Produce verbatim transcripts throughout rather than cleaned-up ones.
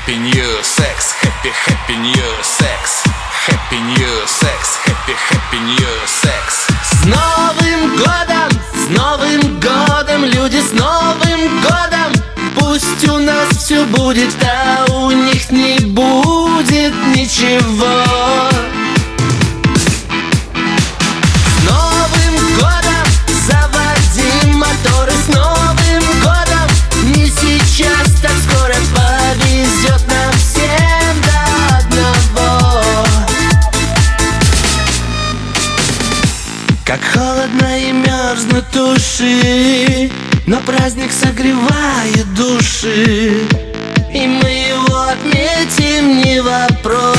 Happy New Sex, Happy Happy New Sex, Happy New Sex, Happy Happy New Sex. С Новым годом, с Новым годом, люди, с Новым годом. Пусть у нас все будет, а у них не будет ничего. С Новым годом, заводи моторы, с Новым годом. Не сейчас, так скоро повезет нам всем до одного. Как холодно и мерзнут души, но праздник согревает души, и мы его отметим, не вопрос.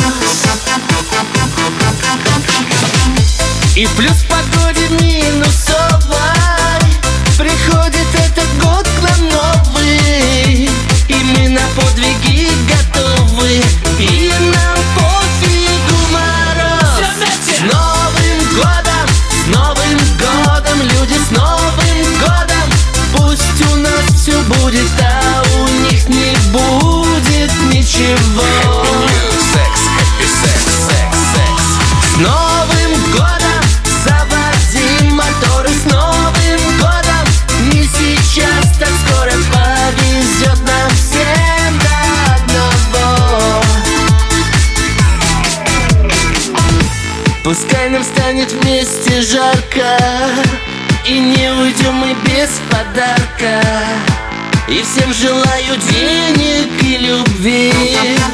И плюс в погоде минусовой приходит этот год к нам новый, и мы на подвиги готовы, и нам пофигу мороз. С Новым годом, с Новым годом, люди, с Новым годом. Пусть у нас все будет, а у них не будет ничего. Happy New Sex, Happy Sex, Sex, Sex. С Новым годом, заводи моторы, с Новым годом. Не сейчас, так скоро повезет нам всем до одного. Пускай нам станет вместе жарко, и не уйдем мы без подарка. И всем желаю денег и любви,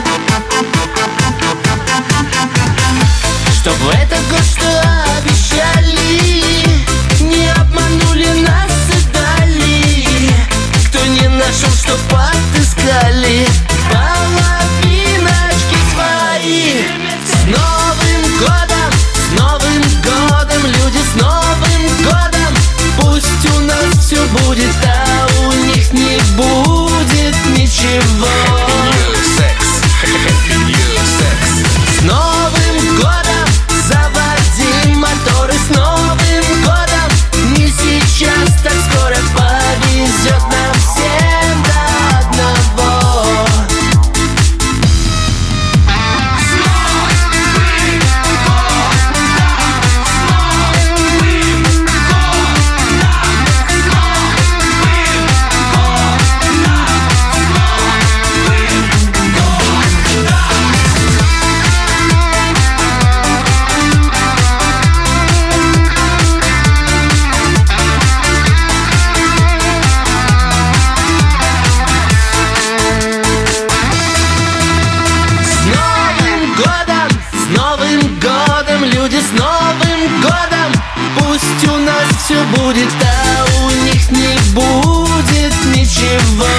чтоб в этот год, что обещали, не обманули нас и дали. Кто не нашел, что подыскали половиночки свои. С Новым годом, с Новым годом, люди, с Новым годом. Пусть у нас все будет, а у них не будет ничего. Happy New Sex, Happy New Sex. С Новым годом, заводи моторы, с Новым годом. Не сейчас, так скоро повезет нам всем до одного. Люди, с Новым годом. Пусть у нас все будет, а у них не будет ничего.